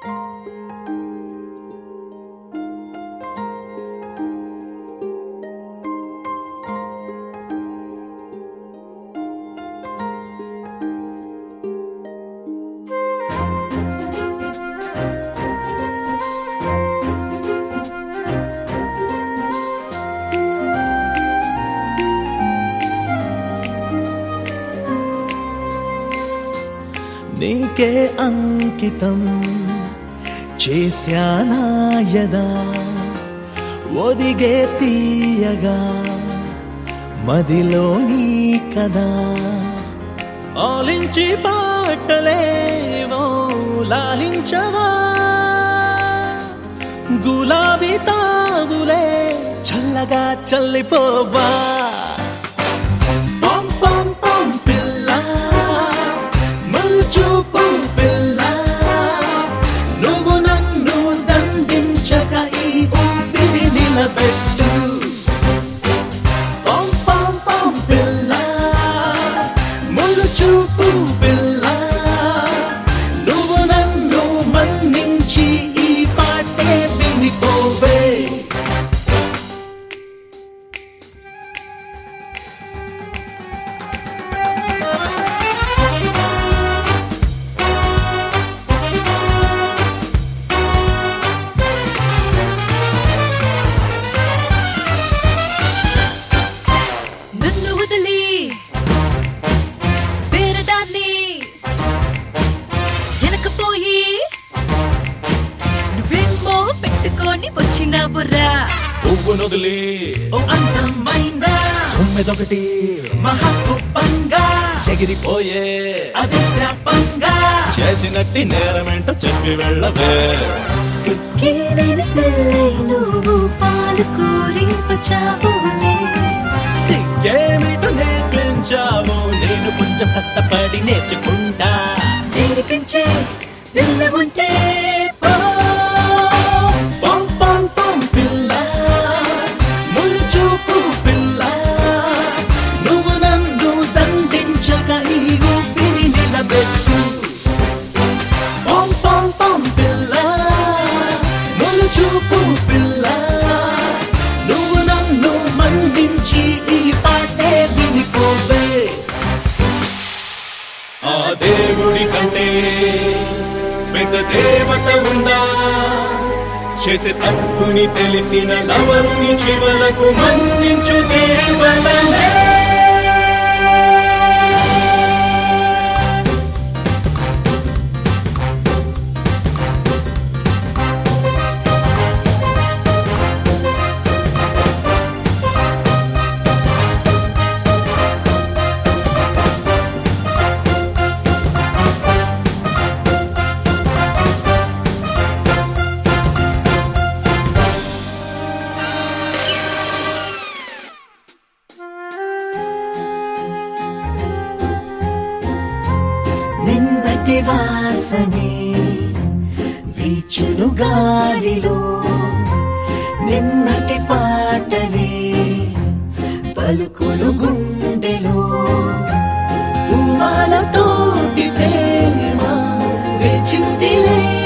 నీకే అంకితం చేశానా యదా ఒదిగే తీయగా మదిలో నీ కదా ఆలించి పాటలేవో లాలించవా గులాబీ తావులే చల్లగా చల్లిపోవా చూపు పిల్ల నువ్వు నన్ను దండించక ఈ ఊపిరి నిలబెట్టు పిల్ల ముళ్ళు చూపు పిల్ల నువ్వు నన్ను మన్నించి ఈ పాటే వినిపోవే పువ్వు నొదిలి ఓ అందమైందా తొమ్మిదొకటి మహాగొప్పంగా ఎగిరిపోయే అది శాపంగా చేసినట్టి నేరమేంటో చెప్పి వెళ్ళవే సిక్కిలేని పిల్లై నువ్వు పాలు కోరి వచ్చావులే సిగ్గేమిటో నేర్పించావు నేను కొంచెం కష్టపడి నేర్చుకుంటా నేర్పించే పిల్ల ఉంటే చూపు పిల్ల నువ్వు నన్ను మన్నించి ఈ పాటే వినిపోవే ఆ దేవుడి కంటే పెద్ద దేవత ఉందా చేసే తప్పుని తెలిసిన లవరుని చివరకు మన్నించు దేవతనే నిన్నటి వాసనే వీచును గాలిలో నిన్నటి పాటలే పలుకులు గుండెలో పూమాలతోటి ప్రేమ వేచిందిలే